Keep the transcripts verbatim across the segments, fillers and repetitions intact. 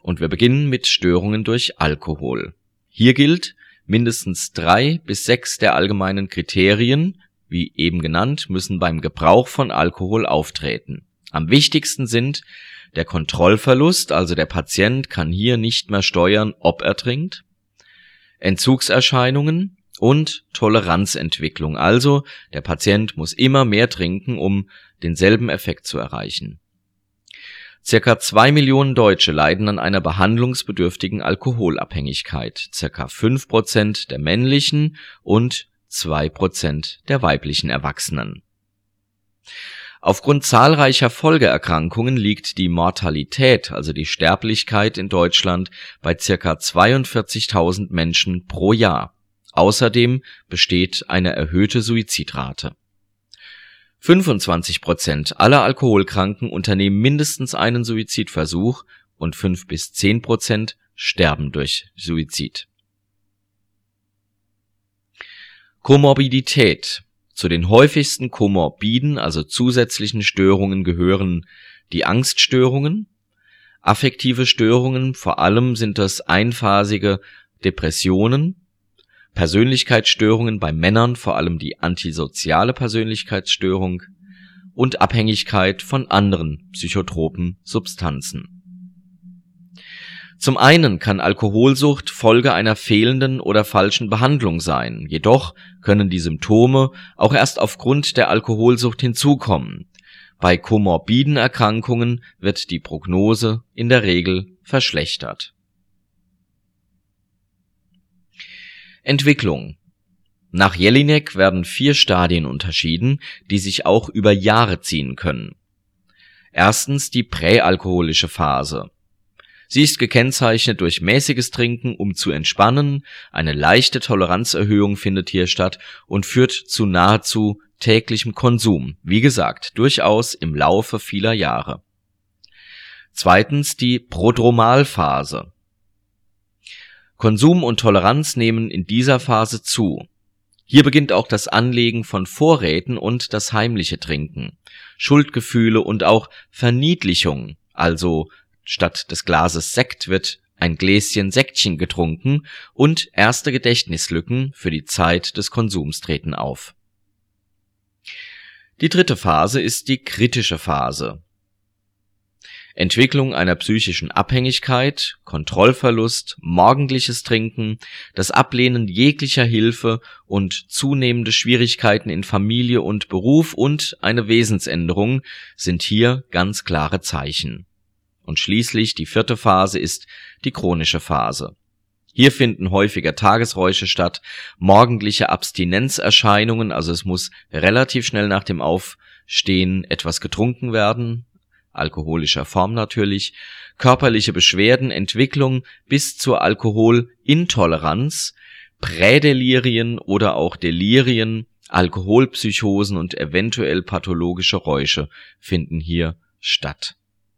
Und wir beginnen mit Störungen durch Alkohol. Hier gilt, mindestens drei bis sechs der allgemeinen Kriterien, wie eben genannt, müssen beim Gebrauch von Alkohol auftreten. Am wichtigsten sind der Kontrollverlust, also der Patient kann hier nicht mehr steuern, ob er trinkt, Entzugserscheinungen und Toleranzentwicklung, also der Patient muss immer mehr trinken, um denselben Effekt zu erreichen. Circa zwei Millionen Deutsche leiden an einer behandlungsbedürftigen Alkoholabhängigkeit, circa fünf Prozent der männlichen und zwei Prozent der weiblichen Erwachsenen. Aufgrund zahlreicher Folgeerkrankungen liegt die Mortalität, also die Sterblichkeit in Deutschland, bei circa zweiundvierzigtausend Menschen pro Jahr. Außerdem besteht eine erhöhte Suizidrate. fünfundzwanzig Prozent aller Alkoholkranken unternehmen mindestens einen Suizidversuch und fünf bis zehn Prozent sterben durch Suizid. Komorbidität. Zu den häufigsten komorbiden, also zusätzlichen Störungen gehören die Angststörungen, affektive Störungen, vor allem sind das einphasige Depressionen, Persönlichkeitsstörungen bei Männern, vor allem die antisoziale Persönlichkeitsstörung und Abhängigkeit von anderen psychotropen Substanzen. Zum einen kann Alkoholsucht Folge einer fehlenden oder falschen Behandlung sein, jedoch können die Symptome auch erst aufgrund der Alkoholsucht hinzukommen. Bei komorbiden Erkrankungen wird die Prognose in der Regel verschlechtert. Entwicklung. Nach Jelinek werden vier Stadien unterschieden, die sich auch über Jahre ziehen können. Erstens die präalkoholische Phase. Sie ist gekennzeichnet durch mäßiges Trinken, um zu entspannen, eine leichte Toleranzerhöhung findet hier statt und führt zu nahezu täglichem Konsum, wie gesagt, durchaus im Laufe vieler Jahre. Zweitens die Prodromalphase. Konsum und Toleranz nehmen in dieser Phase zu. Hier beginnt auch das Anlegen von Vorräten und das heimliche Trinken, Schuldgefühle und auch Verniedlichung, also statt des Glases Sekt wird ein Gläschen Sektchen getrunken und erste Gedächtnislücken für die Zeit des Konsums treten auf. Die dritte Phase ist die kritische Phase. Entwicklung einer psychischen Abhängigkeit, Kontrollverlust, morgendliches Trinken, das Ablehnen jeglicher Hilfe und zunehmende Schwierigkeiten in Familie und Beruf und eine Wesensänderung sind hier ganz klare Zeichen. Und schließlich die vierte Phase ist die chronische Phase. Hier finden häufiger Tagesräusche statt, morgendliche Abstinenzerscheinungen, also es muss relativ schnell nach dem Aufstehen etwas getrunken werden, alkoholischer Form natürlich, körperliche Beschwerden, Entwicklung bis zur Alkoholintoleranz, Prädelirien oder auch Delirien, Alkoholpsychosen und eventuell pathologische Räusche finden hier statt.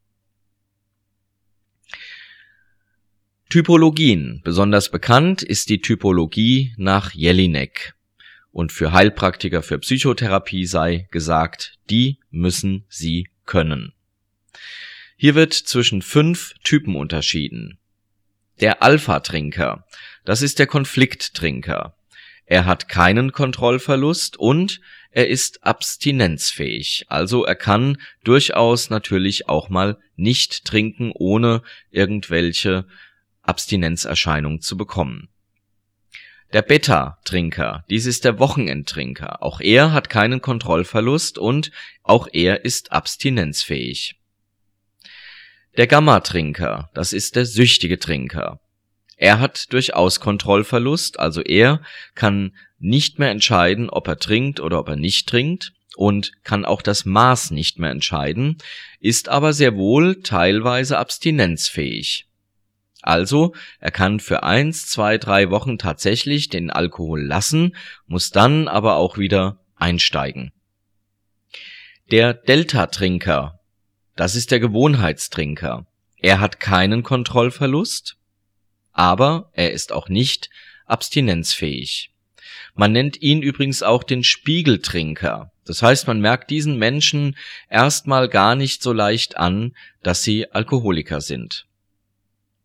Typologien. Besonders bekannt ist die Typologie nach Jelinek. Und für Heilpraktiker für Psychotherapie sei gesagt, die müssen sie können. Hier wird zwischen fünf Typen unterschieden. Der Alpha-Trinker, das ist der Konflikttrinker. Er hat keinen Kontrollverlust und er ist abstinenzfähig, also er kann durchaus natürlich auch mal nicht trinken, ohne irgendwelche Abstinenzerscheinung zu bekommen. Der Beta-Trinker, dies ist der Wochenendtrinker. Auch er hat keinen Kontrollverlust und auch er ist abstinenzfähig. Der Gamma-Trinker, das ist der süchtige Trinker. Er hat durchaus Kontrollverlust, also er kann nicht mehr entscheiden, ob er trinkt oder ob er nicht trinkt und kann auch das Maß nicht mehr entscheiden, ist aber sehr wohl teilweise abstinenzfähig. Also, er kann für eins, zwei, drei Wochen tatsächlich den Alkohol lassen, muss dann aber auch wieder einsteigen. Der Delta-Trinker, das ist der Gewohnheitstrinker. Er hat keinen Kontrollverlust, aber er ist auch nicht abstinenzfähig. Man nennt ihn übrigens auch den Spiegeltrinker. Das heißt, man merkt diesen Menschen erstmal gar nicht so leicht an, dass sie Alkoholiker sind.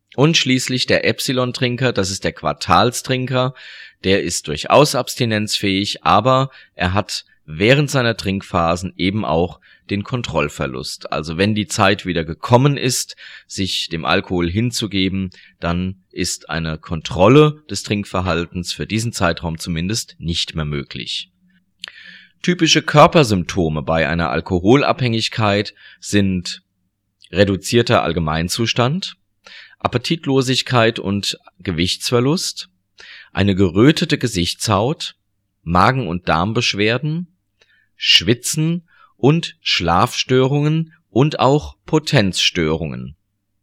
Und schließlich der Epsilon-Trinker, das ist der Quartalstrinker, der ist durchaus abstinenzfähig, aber er hat während seiner Trinkphasen eben auch den Kontrollverlust. Also wenn die Zeit wieder gekommen ist, sich dem Alkohol hinzugeben, dann ist eine Kontrolle des Trinkverhaltens für diesen Zeitraum zumindest nicht mehr möglich. Typische Körpersymptome bei einer Alkoholabhängigkeit sind reduzierter Allgemeinzustand, Appetitlosigkeit und Gewichtsverlust, eine gerötete Gesichtshaut, Magen- und Darmbeschwerden, Schwitzen und Schlafstörungen und auch Potenzstörungen.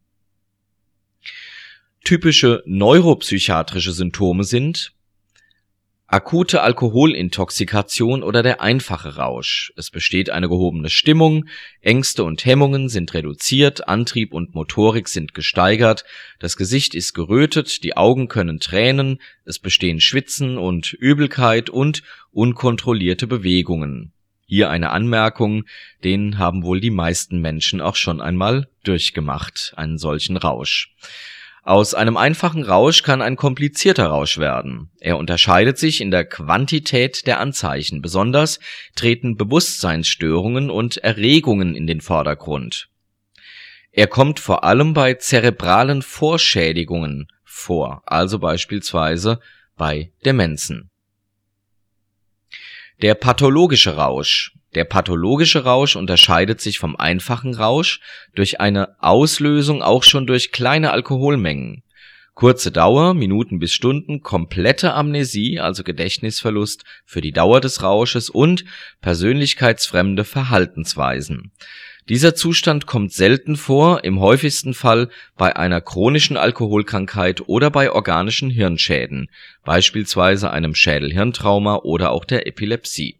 Typische neuropsychiatrische Symptome sind akute Alkoholintoxikation oder der einfache Rausch. Es besteht eine gehobene Stimmung, Ängste und Hemmungen sind reduziert, Antrieb und Motorik sind gesteigert, das Gesicht ist gerötet, die Augen können tränen, es bestehen Schwitzen und Übelkeit und unkontrollierte Bewegungen. Hier eine Anmerkung, den haben wohl die meisten Menschen auch schon einmal durchgemacht, einen solchen Rausch. Aus einem einfachen Rausch kann ein komplizierter Rausch werden. Er unterscheidet sich in der Quantität der Anzeichen. Besonders treten Bewusstseinsstörungen und Erregungen in den Vordergrund. Er kommt vor allem bei zerebralen Vorschädigungen vor, also beispielsweise bei Demenzen. Der pathologische Rausch. Der pathologische Rausch unterscheidet sich vom einfachen Rausch durch eine Auslösung auch schon durch kleine Alkoholmengen. Kurze Dauer, Minuten bis Stunden, komplette Amnesie, also Gedächtnisverlust für die Dauer des Rausches und persönlichkeitsfremde Verhaltensweisen. Dieser Zustand kommt selten vor, im häufigsten Fall bei einer chronischen Alkoholkrankheit oder bei organischen Hirnschäden, beispielsweise einem Schädel-Hirntrauma oder auch der Epilepsie.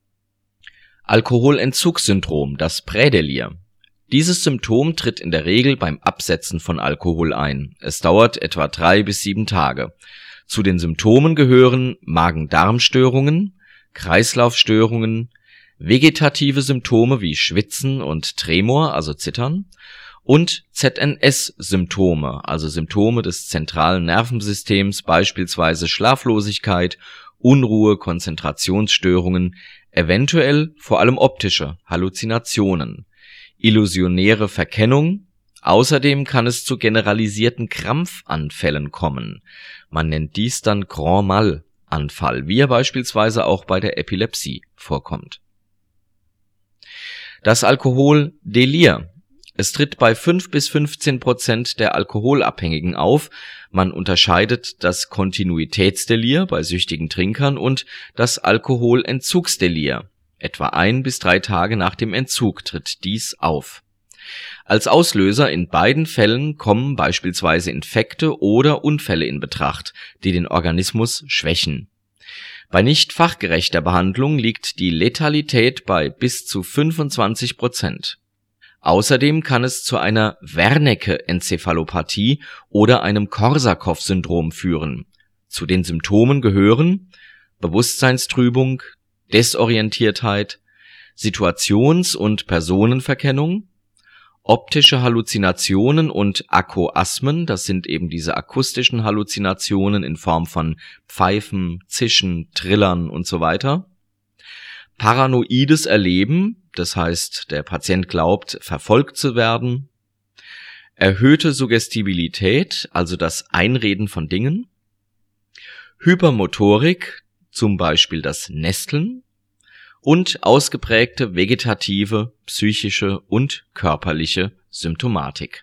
Alkoholentzugssyndrom, das Prädelir. Dieses Symptom tritt in der Regel beim Absetzen von Alkohol ein. Es dauert etwa drei bis sieben Tage. Zu den Symptomen gehören Magen-Darm-Störungen, Kreislaufstörungen, vegetative Symptome wie Schwitzen und Tremor, also Zittern, und Z N S-Symptome, also Symptome des zentralen Nervensystems, beispielsweise Schlaflosigkeit, Unruhe, Konzentrationsstörungen, eventuell vor allem optische Halluzinationen, illusionäre Verkennung. Außerdem kann es zu generalisierten Krampfanfällen kommen. Man nennt dies dann Grand Mal-Anfall, wie er beispielsweise auch bei der Epilepsie vorkommt. Das Alkoholdelir. Es tritt bei fünf bis fünfzehn Prozent der Alkoholabhängigen auf. Man unterscheidet das Kontinuitätsdelir bei süchtigen Trinkern und das Alkoholentzugsdelir. Etwa ein bis drei Tage nach dem Entzug tritt dies auf. Als Auslöser in beiden Fällen kommen beispielsweise Infekte oder Unfälle in Betracht, die den Organismus schwächen. Bei nicht fachgerechter Behandlung liegt die Letalität bei bis zu fünfundzwanzig Prozent. Außerdem kann es zu einer Wernicke-Enzephalopathie oder einem Korsakow-Syndrom führen. Zu den Symptomen gehören Bewusstseinstrübung, Desorientiertheit, Situations- und Personenverkennung, optische Halluzinationen und Akoasmen, das sind eben diese akustischen Halluzinationen in Form von Pfeifen, Zischen, Trillern und so weiter, paranoides Erleben, das heißt, der Patient glaubt, verfolgt zu werden, erhöhte Suggestibilität, also das Einreden von Dingen, Hypermotorik, zum Beispiel das Nesteln, und ausgeprägte vegetative, psychische und körperliche Symptomatik.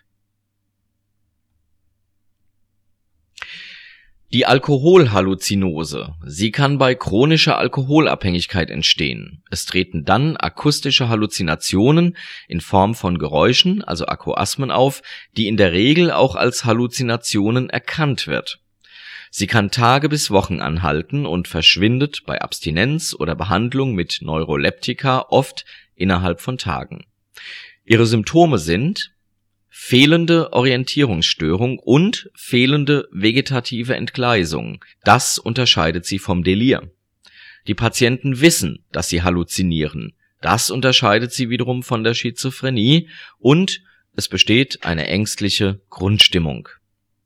Die Alkoholhalluzinose. Sie kann bei chronischer Alkoholabhängigkeit entstehen. Es treten dann akustische Halluzinationen in Form von Geräuschen, also Akoasmen, auf, die in der Regel auch als Halluzinationen erkannt wird. Sie kann Tage bis Wochen anhalten und verschwindet bei Abstinenz oder Behandlung mit Neuroleptika oft innerhalb von Tagen. Ihre Symptome sind fehlende Orientierungsstörung und fehlende vegetative Entgleisung. Das unterscheidet sie vom Delir. Die Patienten wissen, dass sie halluzinieren. Das unterscheidet sie wiederum von der Schizophrenie und es besteht eine ängstliche Grundstimmung.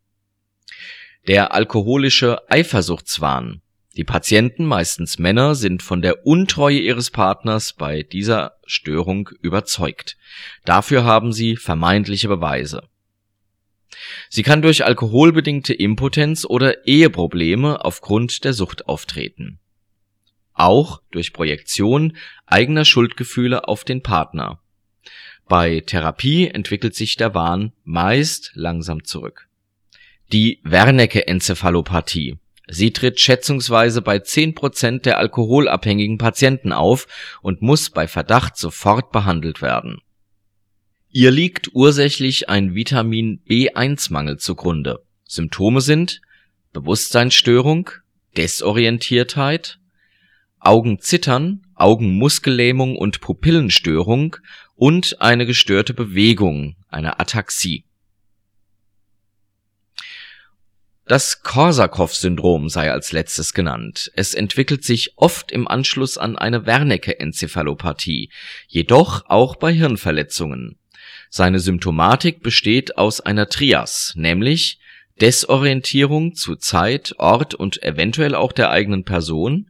Der alkoholische Eifersuchtswahn. Die Patienten, meistens Männer, sind von der Untreue ihres Partners bei dieser Störung überzeugt. Dafür haben sie vermeintliche Beweise. Sie kann durch alkoholbedingte Impotenz oder Eheprobleme aufgrund der Sucht auftreten. Auch durch Projektion eigener Schuldgefühle auf den Partner. Bei Therapie entwickelt sich der Wahn meist langsam zurück. Die Wernicke-Enzephalopathie. Sie tritt schätzungsweise bei zehn Prozent der alkoholabhängigen Patienten auf und muss bei Verdacht sofort behandelt werden. Ihr liegt ursächlich ein Vitamin B eins Mangel zugrunde. Symptome sind Bewusstseinsstörung, Desorientiertheit, Augenzittern, Augenmuskellähmung und Pupillenstörung und eine gestörte Bewegung, eine Ataxie. Das Korsakow-Syndrom sei als letztes genannt. Es entwickelt sich oft im Anschluss an eine Wernicke-Enzephalopathie, jedoch auch bei Hirnverletzungen. Seine Symptomatik besteht aus einer Trias, nämlich Desorientierung zu Zeit, Ort und eventuell auch der eigenen Person,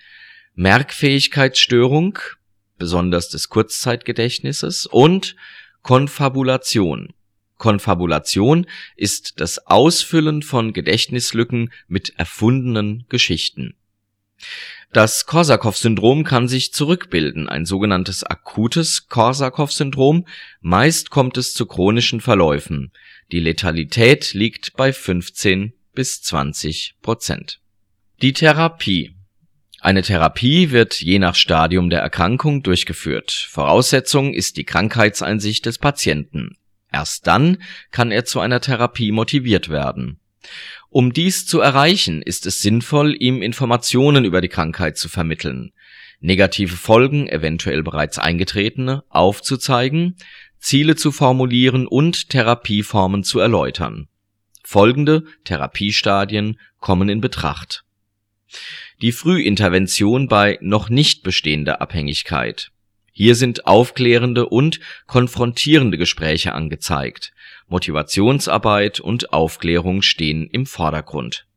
Merkfähigkeitsstörung, besonders des Kurzzeitgedächtnisses, und Konfabulation. Konfabulation ist das Ausfüllen von Gedächtnislücken mit erfundenen Geschichten. Das Korsakow-Syndrom kann sich zurückbilden, ein sogenanntes akutes Korsakow-Syndrom. Meist kommt es zu chronischen Verläufen. Die Letalität liegt bei fünfzehn bis zwanzig Prozent. Die Therapie. Eine Therapie wird je nach Stadium der Erkrankung durchgeführt. Voraussetzung ist die Krankheitseinsicht des Patienten. Erst dann kann er zu einer Therapie motiviert werden. Um dies zu erreichen, ist es sinnvoll, ihm Informationen über die Krankheit zu vermitteln, negative Folgen, eventuell bereits eingetretene, aufzuzeigen, Ziele zu formulieren und Therapieformen zu erläutern. Folgende Therapiestadien kommen in Betracht. Die Frühintervention bei noch nicht bestehender Abhängigkeit. Hier sind aufklärende und konfrontierende Gespräche angezeigt. Motivationsarbeit und Aufklärung stehen im Vordergrund.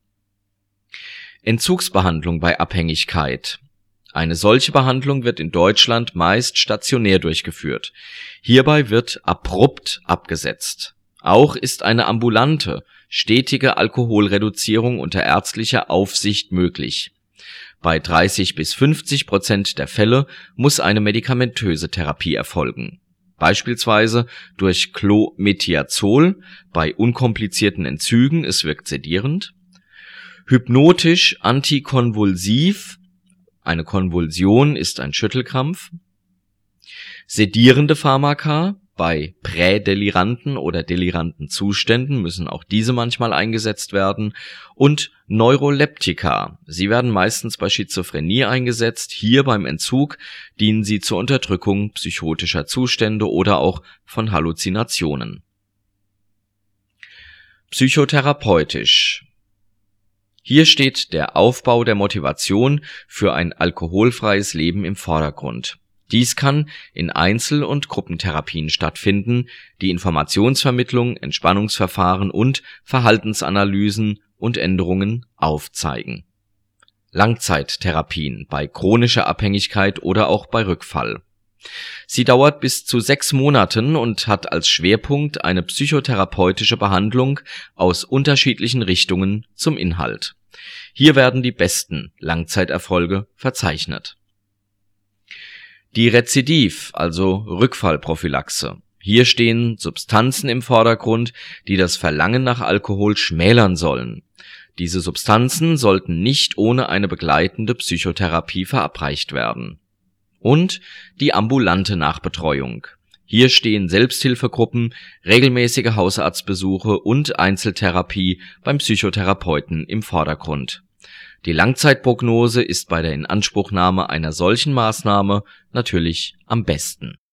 Entzugsbehandlung bei Abhängigkeit. Eine solche Behandlung wird in Deutschland meist stationär durchgeführt. Hierbei wird abrupt abgesetzt. Auch ist eine ambulante, stetige Alkoholreduzierung unter ärztlicher Aufsicht möglich. Bei dreißig bis fünfzig Prozent der Fälle muss eine medikamentöse Therapie erfolgen, beispielsweise durch Clometiazol bei unkomplizierten Entzügen, es wirkt sedierend, hypnotisch antikonvulsiv, eine Konvulsion ist ein Schüttelkrampf, sedierende Pharmaka. Bei prädeliranten oder deliranten Zuständen müssen auch diese manchmal eingesetzt werden, und Neuroleptika. Sie werden meistens bei Schizophrenie eingesetzt. Hier beim Entzug dienen sie zur Unterdrückung psychotischer Zustände oder auch von Halluzinationen. Psychotherapeutisch. Hier steht der Aufbau der Motivation für ein alkoholfreies Leben im Vordergrund. Dies kann in Einzel- und Gruppentherapien stattfinden, die Informationsvermittlung, Entspannungsverfahren und Verhaltensanalysen und Änderungen aufzeigen. Langzeittherapien bei chronischer Abhängigkeit oder auch bei Rückfall. Sie dauert bis zu sechs Monaten und hat als Schwerpunkt eine psychotherapeutische Behandlung aus unterschiedlichen Richtungen zum Inhalt. Hier werden die besten Langzeiterfolge verzeichnet. Die Rezidiv, also Rückfallprophylaxe. Hier stehen Substanzen im Vordergrund, die das Verlangen nach Alkohol schmälern sollen. Diese Substanzen sollten nicht ohne eine begleitende Psychotherapie verabreicht werden. Und die ambulante Nachbetreuung. Hier stehen Selbsthilfegruppen, regelmäßige Hausarztbesuche und Einzeltherapie beim Psychotherapeuten im Vordergrund. Die Langzeitprognose ist bei der Inanspruchnahme einer solchen Maßnahme natürlich am besten.